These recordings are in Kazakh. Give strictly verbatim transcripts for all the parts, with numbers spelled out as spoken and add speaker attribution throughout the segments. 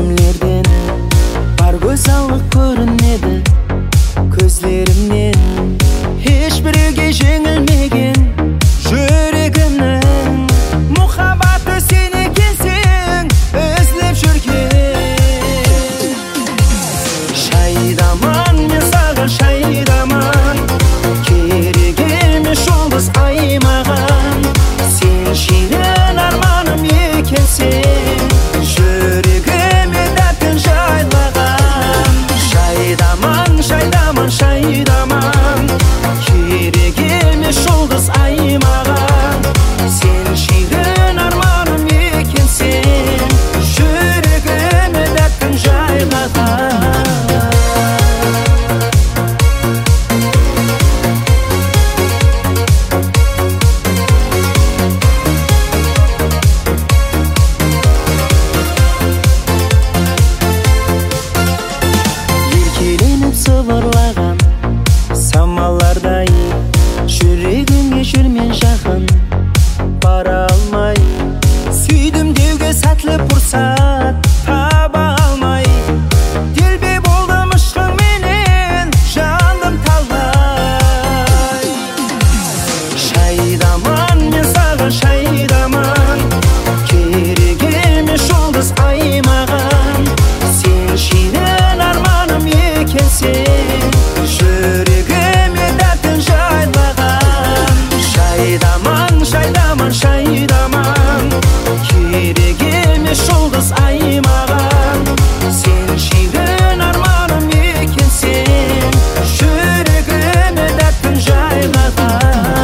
Speaker 1: Сезімлерден бар көзалық көрінеді көздерімнен. Ешбіреуге жеңілмеген жүрегімнің мұхаббаты сен екенсің іздеп жүрген. Шайдаман мен саған шайдаман, керек емес жұлдыз ай маған. Сен шиren арманым екенсің, жүрегіме дәтін жайлаған. Шайдаман, шайдаман, шайдаман, керек емес жұлдыз ай маған. Сен шиren арманым екенсің, жүрегіме дәтін жайлаған. Сыбырлаған самалардай жүрегіңе жүрмен жақын бара алмай. Сүйдім деуге сәтлі пұрсат таба алмай. Делбе болдым ұшқыңменен жандым талай. Шайдаман мен саған шайдаман, керек емес жұлдыз ай маған. Сен шиren арманым екенсің, жүрегіме дәтін жайлаған. Шайдаман, шайдаман, шайдаман, керек емес жұлдыз ай маған. Сен шиren арманым екенсің, жүрегіме дәтін жайлаған.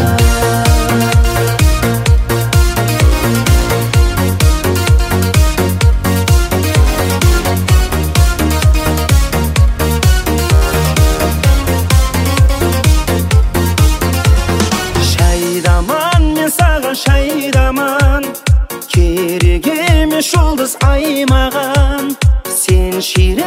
Speaker 1: Шайдаман мен саған шайдаман, керек емес жұлдыз ай маған. Сен шиren